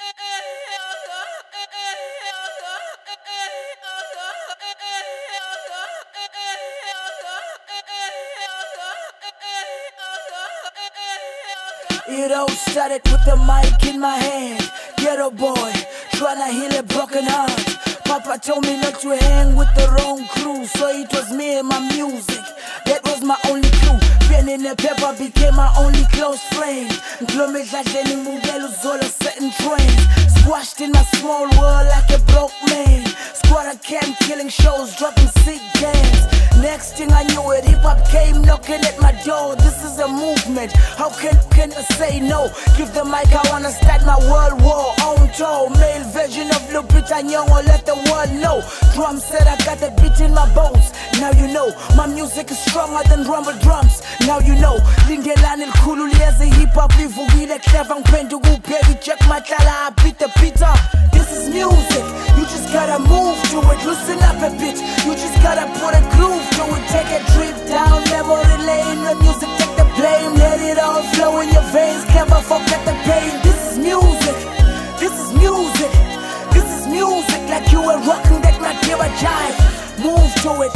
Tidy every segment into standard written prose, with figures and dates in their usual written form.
It all started with the mic in my hand. Ghetto boy, tryna heal a broken heart. Papa told me not to hang with the wrong crew, so it was me and my music. That was my only clue. Pen and the paper became my only close friend. Certain trains. Squashed in my small world like a broke man. Squatter camp, killing shows, dropping sick games. Next thing I knew it, hip-hop came knocking at my door. This is a movement, how can I say no? Give the mic, I wanna start my world war. On tour, male version of Lupita Nyong'o, let the world know. Drum said I got the beat in my bones. Now you know, my music is stronger than rumble drums. Now you know, Lindelani Khululieze hip-hop ivukile clever ngiphendu kupheki check matlala beat the beat up. This is music, you just gotta move to it. Loosen up a bit, you just gotta put a groove to it. Take a trip down memory lane. The music take the blame, let it all flow in your veins. Never forget the pain. This is music, this is music, this is music. Like you were rocking that not give a jive. Move to it,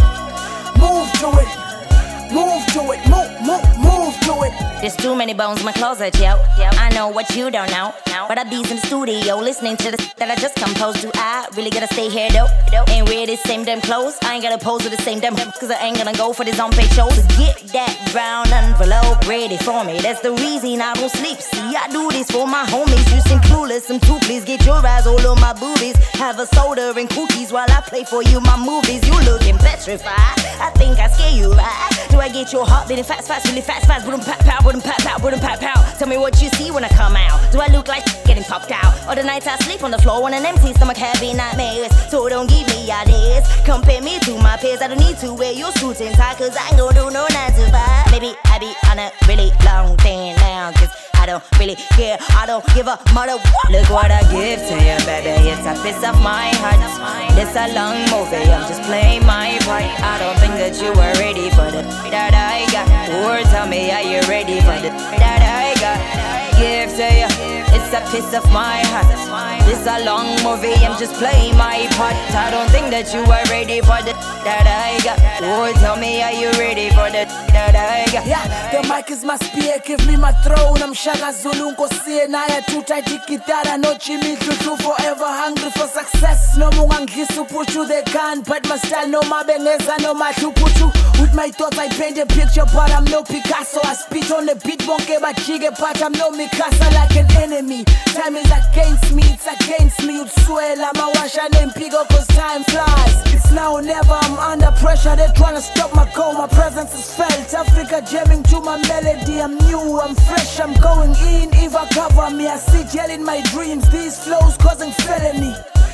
move to it, move to it, move to it. There's too many bones in my closet, yo. I know what you don't know, but I be's in the studio listening to the that I just composed. Do I really gotta stay here though? Ain't wear the same damn clothes. I ain't gotta pose with the same damn cause I ain't gonna go for this on-page shows. Get that brown envelope ready for me. That's the reason I don't sleep. See, I do this for my homies. You seem clueless, I'm too please. Get your eyes all on my boobies. Have a soda and cookies while I play for you my movies. You looking petrified. I think I scare you, right? Do I get your heart beating fast, really fast? Wouldn't pop out, wouldn't pop out, wouldn't pop out. Tell me what you see when I come out. Do I look like getting popped out? Or the nights I sleep on the floor on an empty stomach having nightmares. So don't give me ideas. Compare me to my peers. I don't need to wear your suit and tie cause I ain't gonna do no 9 to 5. Maybe I be on a really long thing now cause I don't really care, I don't give a mother what. Look what I give to you, baby. It's a piece of my heart. This a long movie, I'm just playing my part. I don't think that you are ready for the that I got. Or tell me, are you ready for the that I got? Give to you, it's a piece of my heart. This a long movie, I'm just playing my part. I don't think that you are ready for the that I got. Or tell me, are you ready for the that I got? Yeah, the mic is my spear, give me my throne. I'm Shaka Zulu, Nkosi Naya, too tight guitar, no Jimmy Tutu, forever hungry for success. No mungangisu puchu, they can't but my style, no mabengeza, no matupuchu. With my thoughts I paint a picture, but I'm no Picasso. I spit on the beat, bonke but jigge, but I'm no Mikasa like an enemy. Time is against me, it's against me. You'd swear I'm a wash and then pick up cause time flies. It's now or never, I'm under pressure. They're trying to stop my goal, my presence is felt. Africa jamming to my melody. I'm new, I'm fresh, I'm going in. If I cover me, I see jail in my dreams. These flows causing felony.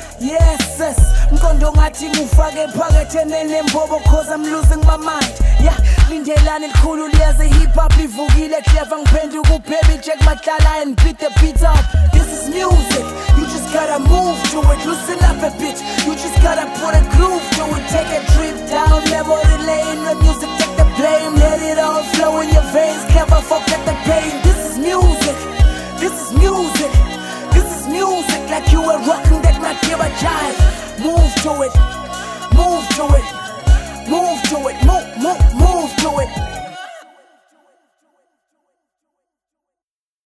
Yes, mkondo ngathi ngufake phakethe nembobo cause I'm losing my mind. Yeah, Lindelani Khululieze hip-hop ivukile clever ngiphendu kupheli check matlala and beat the beat up. This is music, you just gotta move to it. Loosen up a bit, you just gotta put a groove to it. Take a trip down memory lane. The music take the blame, let it all flow in your veins. Never forget the pain. This is music, this is music, this is music. Like you were rocking that not give a jive. Move to it, move to it, move to it, move to it.